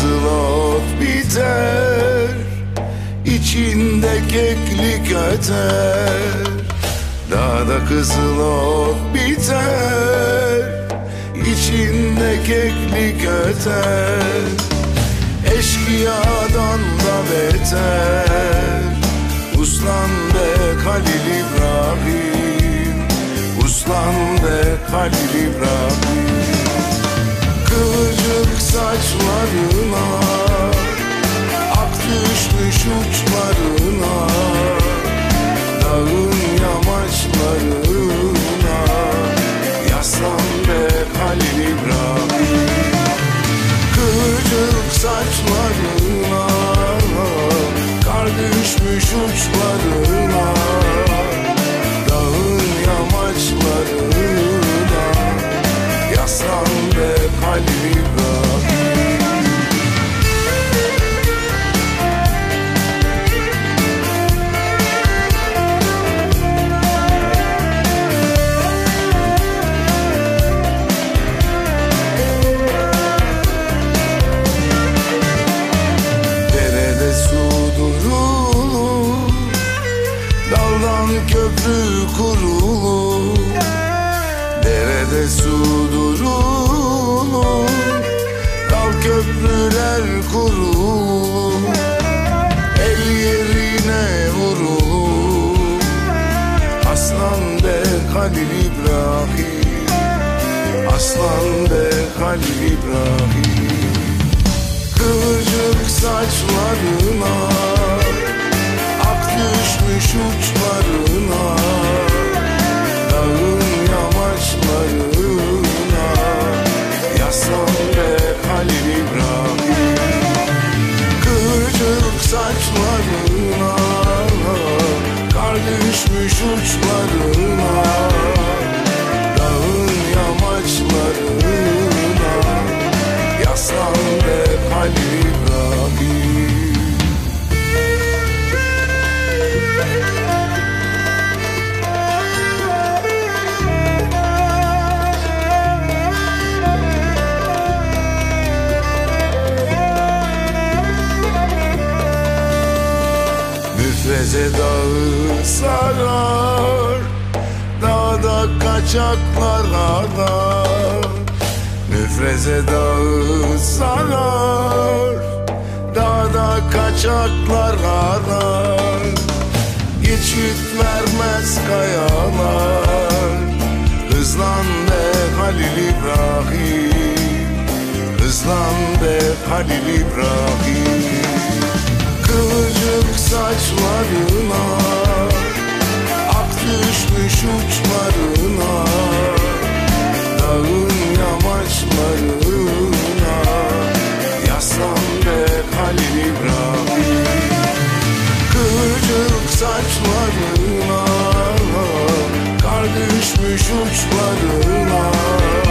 kızıl ot biter, İçinde keklik öter. Dağda kızıl ot biter, İçinde keklik öter. Eşkıyadan da beter, uslan be Halil İbrahim, uslan be Halil İbrahim. Kıvırcık saçlarına, ak düşmüş uçlarına, dağın yamaçlarına, yaslan be Halil İbrahim. Kıvırcık saçlarına, kar düşmüş uçlarına, dağın yamaçlarına, yaslan be Halil İbrahim. Derede su durulur, daldan köprü kurulur. Derede su durulur, dal köprüler kurulur. El yerine vurulur, aslan be Halil İbrahim, aslan be Halil İbrahim. Kıvırcık saçlarına, ak düşmüş uçlarına, dağın yamaçlarına, yaslan be Halil İbrahim. Kıvırcık saçlarına, kar düşmüş uçlarına, dağın yamaçlarına, yaslan be Halil İbrahim. Müfreze dağı sarar, dağda kaçaklar arar. Müfreze dağı sarar, dağda kaçaklar arar. Geçit vermez kayalar, hızlan be Halil İbrahim, hızlan be Halil İbrahim. Kıvırcık saçlarına, ak düşmüş uçlarına, dağın yamaçlarına, yaslan be Halil İbrahim. Kıvırcık saçlarına, kar düşmüş uçlarına,